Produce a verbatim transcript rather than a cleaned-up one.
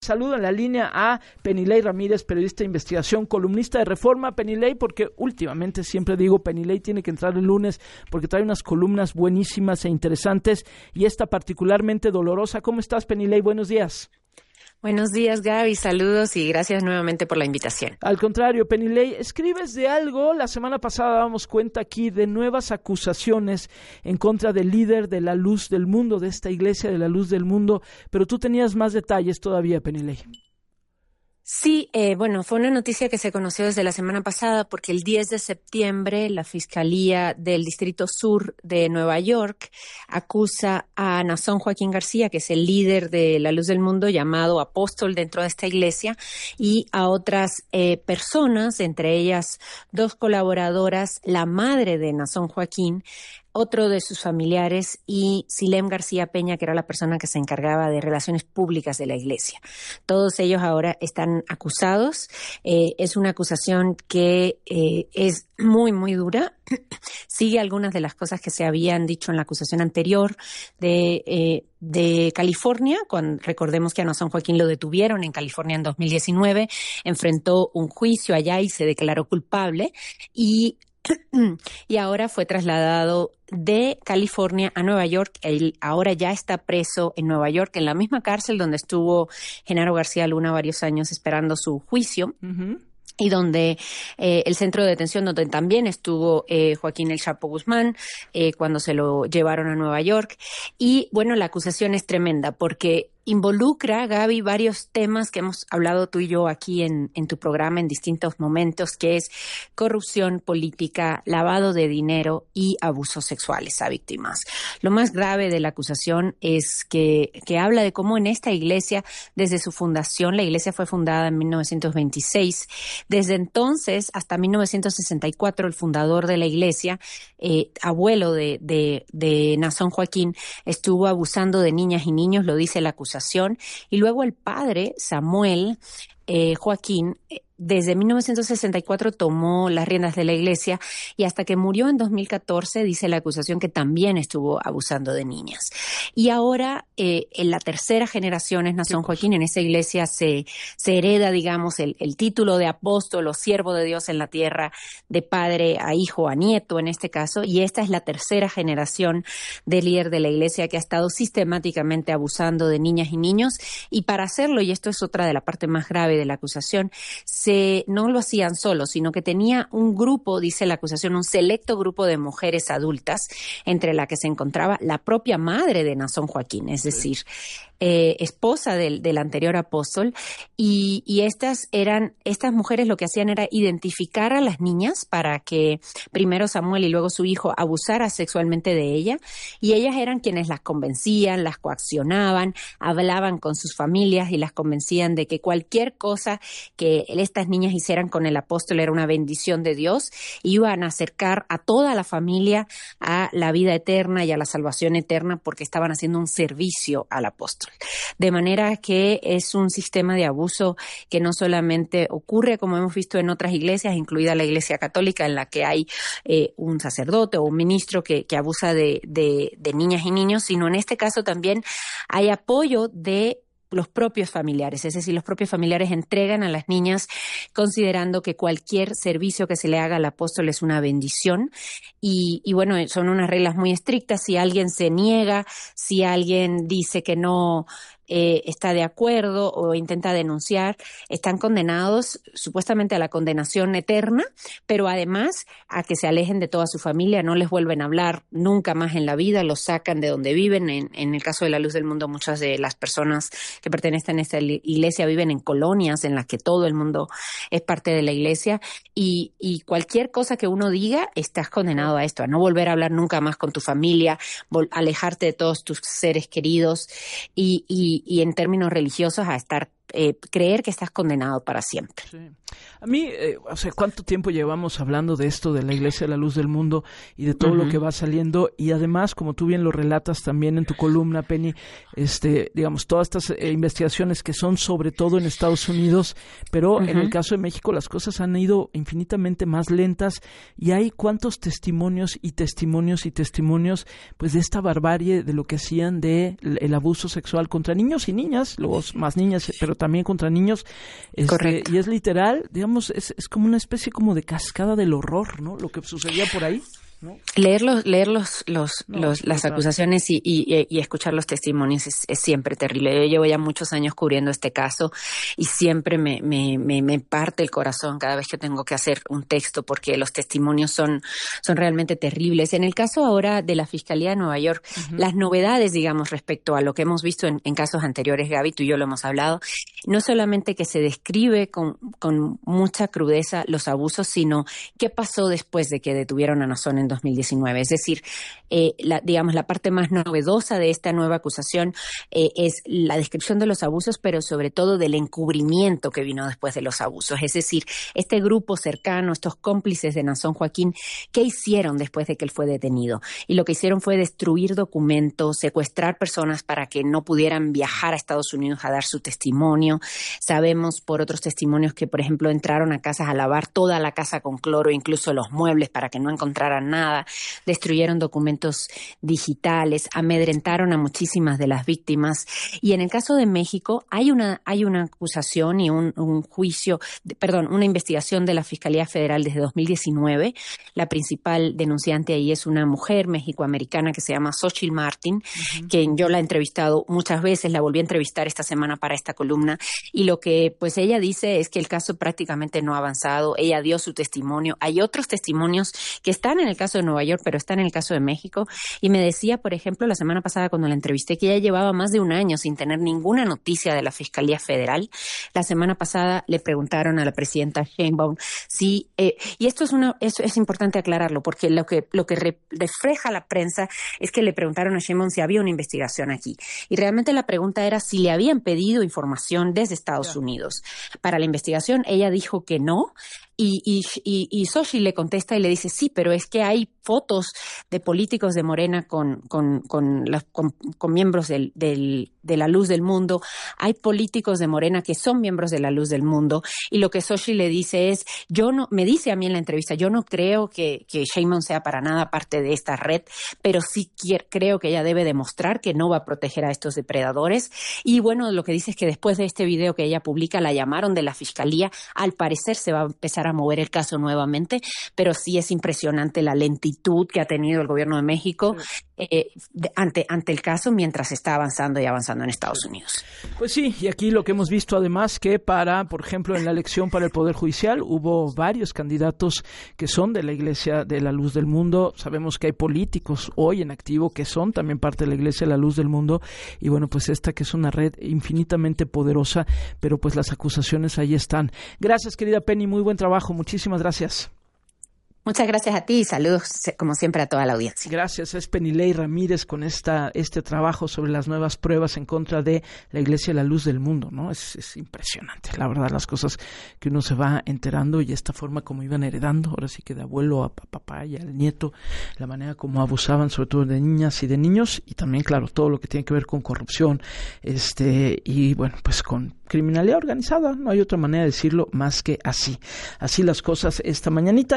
saludo en la línea a Penilei Ramírez, periodista de investigación, columnista de Reforma. Penilei, porque últimamente siempre digo, Penilei tiene que entrar el lunes porque trae unas columnas buenísimas e interesantes y esta particularmente dolorosa. ¿Cómo estás, Penilei? Buenos días. Buenos días, Gaby. Saludos y gracias nuevamente por la invitación. Al contrario, Penilei, escribes de algo. La semana pasada dábamos cuenta aquí de nuevas acusaciones en contra del líder de la Luz del Mundo, de esta Iglesia de la Luz del Mundo, pero tú tenías más detalles todavía, Penilei. Sí, eh, bueno, fue una noticia que se conoció desde la semana pasada porque el diez de septiembre la Fiscalía del Distrito Sur de Nueva York acusa a Naasón Joaquín García, que es el líder de la Luz del Mundo, llamado apóstol dentro de esta iglesia, y a otras eh, personas, entre ellas dos colaboradoras, la madre de Naasón Joaquín, otro de sus familiares y Silem García Peña, que era la persona que se encargaba de relaciones públicas de la iglesia. Todos ellos ahora están acusados. Eh, es una acusación que eh, es muy, muy dura. Sigue algunas de las cosas que se habían dicho en la acusación anterior de, eh, de California. Cuando, recordemos que a Naasón Joaquín lo detuvieron en California en dos mil diecinueve, enfrentó un juicio allá y se declaró culpable y y ahora fue trasladado de California a Nueva York. Él ahora ya está preso en Nueva York, en la misma cárcel donde estuvo Genaro García Luna varios años esperando su juicio. Uh-huh. Y donde eh, el centro de detención donde también estuvo eh, Joaquín El Chapo Guzmán eh, cuando se lo llevaron a Nueva York. Y bueno, la acusación es tremenda porque involucra, Gaby, varios temas que hemos hablado tú y yo aquí en, en tu programa en distintos momentos, que es corrupción política, lavado de dinero y abusos sexuales a víctimas. Lo más grave de la acusación es que, que habla de cómo en esta iglesia, desde su fundación, la iglesia fue fundada en mil novecientos veintiséis, desde entonces hasta mil novecientos sesenta y cuatro, el fundador de la iglesia, eh, abuelo de, de, de Naasón Joaquín, estuvo abusando de niñas y niños, lo dice la acusación. Y luego el padre, Samuel eh, Joaquín, desde mil novecientos sesenta y cuatro tomó las riendas de la iglesia y hasta que murió en dos mil catorce dice la acusación que también estuvo abusando de niñas. Y ahora eh, en la tercera generación es Naasón Joaquín, en esa iglesia se, se hereda, digamos, el, el título de apóstol o siervo de Dios en la tierra, de padre a hijo, a nieto en este caso, y esta es la tercera generación de líder de la iglesia que ha estado sistemáticamente abusando de niñas y niños, y para hacerlo, y esto es otra de la parte más grave de la acusación, se no lo hacían solos, sino que tenía un grupo, dice la acusación, un selecto grupo de mujeres adultas, entre la que se encontraba la propia madre de Naasón Joaquín, es decir, eh, esposa del, del anterior apóstol, y, y estas eran, estas mujeres lo que hacían era identificar a las niñas para que primero Samuel y luego su hijo abusara sexualmente de ella, y ellas eran quienes las convencían, las coaccionaban, hablaban con sus familias y las convencían de que cualquier cosa que estas niñas hicieran con el apóstol era una bendición de Dios, iban a acercar a toda la familia a la vida eterna y a la salvación eterna porque estaban haciendo un servicio al apóstol. De manera que es un sistema de abuso que no solamente ocurre, como hemos visto en otras iglesias, incluida la Iglesia Católica, en la que hay eh, un sacerdote o un ministro que, que abusa de, de, de niñas y niños, sino en este caso también hay apoyo de los propios familiares, es decir, los propios familiares entregan a las niñas considerando que cualquier servicio que se le haga al apóstol es una bendición y, y bueno, son unas reglas muy estrictas. Si alguien se niega, si alguien dice que no eh, está de acuerdo o intenta denunciar, están condenados supuestamente a la condenación eterna, pero además a que se alejen de toda su familia, no les vuelven a hablar nunca más en la vida, los sacan de donde viven. En, en el caso de la Luz del Mundo, muchas de las personas que pertenecen a esta iglesia viven en colonias en las que todo el mundo es parte de la iglesia y, y cualquier cosa que uno diga, estás condenado a esto, a no volver a hablar nunca más con tu familia, vol- alejarte de todos tus seres queridos y, y, y en términos religiosos a estar Eh, creer que estás condenado para siempre. Sí. A mí, eh, o sea, ¿cuánto tiempo llevamos hablando de esto, de la Iglesia de la Luz del Mundo y de todo uh-huh. lo que va saliendo? Y además, como tú bien lo relatas también en tu columna, Penny, este, digamos, todas estas eh, investigaciones que son sobre todo en Estados Unidos, pero uh-huh. en el caso de México las cosas han ido infinitamente más lentas y hay cuántos testimonios y testimonios y testimonios pues de esta barbarie de lo que hacían de el abuso sexual contra niños y niñas, luego más niñas, pero también contra niños. Este, y es literal, digamos, es, es como una especie como de cascada del horror, ¿no? Lo que sucedía por ahí. ¿No? Leer los, leer los, los, No, los, las total. acusaciones y, y, y escuchar los testimonios es, es siempre terrible. Yo llevo ya muchos años cubriendo este caso y siempre me, me, me, me parte el corazón cada vez que tengo que hacer un texto porque los testimonios son, son realmente terribles. En el caso ahora de la Fiscalía de Nueva York, uh-huh. las novedades, digamos, respecto a lo que hemos visto en, en casos anteriores, Gaby, tú y yo lo hemos hablado, no solamente que se describe con, con mucha crudeza los abusos, sino qué pasó después de que detuvieron a Nazón en dos mil diecinueve. Es decir, eh, la, digamos, la parte más novedosa de esta nueva acusación eh, es la descripción de los abusos, pero sobre todo del encubrimiento que vino después de los abusos. Es decir, este grupo cercano, estos cómplices de Nazón Joaquín, ¿qué hicieron después de que él fue detenido? Y lo que hicieron fue destruir documentos, secuestrar personas para que no pudieran viajar a Estados Unidos a dar su testimonio. Sabemos por otros testimonios que, por ejemplo, entraron a casas a lavar toda la casa con cloro, incluso los muebles, para que no encontraran nada. Nada, destruyeron documentos digitales, amedrentaron a muchísimas de las víctimas. Y en el caso de México hay una, hay una acusación y un, un juicio, de, perdón, una investigación de la Fiscalía Federal desde dos mil diecinueve. La principal denunciante ahí es una mujer mexicoamericana que se llama Xochitl Martín, uh-huh. quien yo la he entrevistado muchas veces, la volví a entrevistar esta semana para esta columna. Y lo que pues ella dice es que el caso prácticamente no ha avanzado. Ella dio su testimonio. Hay otros testimonios que están en el caso de Nueva York, pero está en el caso de México, y me decía, por ejemplo, la semana pasada cuando la entrevisté, que ella llevaba más de un año sin tener ninguna noticia de la Fiscalía Federal. La semana pasada le preguntaron a la presidenta Sheinbaum si, eh, y esto es una, es, es importante aclararlo, porque lo que, lo que re, refleja la prensa es que le preguntaron a Sheinbaum si había una investigación aquí, y realmente la pregunta era si le habían pedido información desde Estados yeah. Unidos para la investigación. Ella dijo que no. Y, y, y, y Xochitl le contesta y le dice, sí, pero es que hay fotos de políticos de Morena con, con, con, la, con, con miembros del, del, de la Luz del Mundo. Hay políticos de Morena que son miembros de la Luz del Mundo. Y lo que Xochitl le dice es, yo no, me dice a mí en la entrevista, yo no creo que, que Sheinbaum sea para nada parte de esta red, pero sí quiero, creo que ella debe demostrar que no va a proteger a estos depredadores. Y bueno, lo que dice es que después de este video que ella publica, la llamaron de la Fiscalía. Al parecer se va a empezar a mover el caso nuevamente, pero sí es impresionante la lentitud que ha tenido el gobierno de México eh, de, ante, ante el caso mientras está avanzando y avanzando en Estados Unidos. Pues sí, y aquí lo que hemos visto además que para, por ejemplo, en la elección para el Poder Judicial hubo varios candidatos que son de la Iglesia de la Luz del Mundo. Sabemos que hay políticos hoy en activo que son también parte de la Iglesia de la Luz del Mundo, y bueno, pues esta que es una red infinitamente poderosa, pero pues las acusaciones ahí están. Gracias, querida Penny, muy buen trabajo. Muchísimas gracias. Muchas gracias a ti y saludos, como siempre, a toda la audiencia. Gracias. Es Penilei Ramírez con esta este trabajo sobre las nuevas pruebas en contra de la Iglesia de la Luz del Mundo, ¿no? Es, es impresionante, la verdad, las cosas que uno se va enterando y esta forma como iban heredando, ahora sí que de abuelo a papá y al nieto, la manera como abusaban sobre todo de niñas y de niños, y también, claro, todo lo que tiene que ver con corrupción, este y bueno, pues con criminalidad organizada, no hay otra manera de decirlo más que así. Así las cosas esta mañanita.